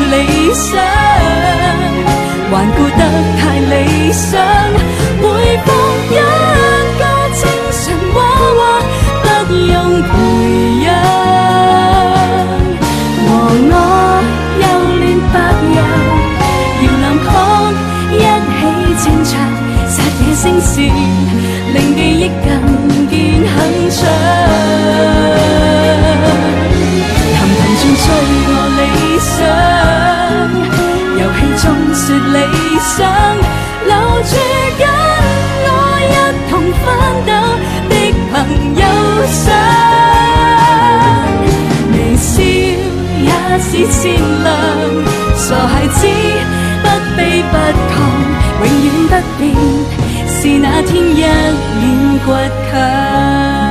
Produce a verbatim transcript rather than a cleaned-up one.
理想，頑固得太理想，每逢一個精神娃娃，不用培養。和我幼嫩白羊，搖籃曲一起清唱，撒野聲線，令記憶更見鏗鏘。談談盡醉我理想，遊戲中說理想，留住跟我一同奮鬥的朋友相。微笑也是善良，傻孩子不卑不亢，永遠不變，是那天一臉倔強。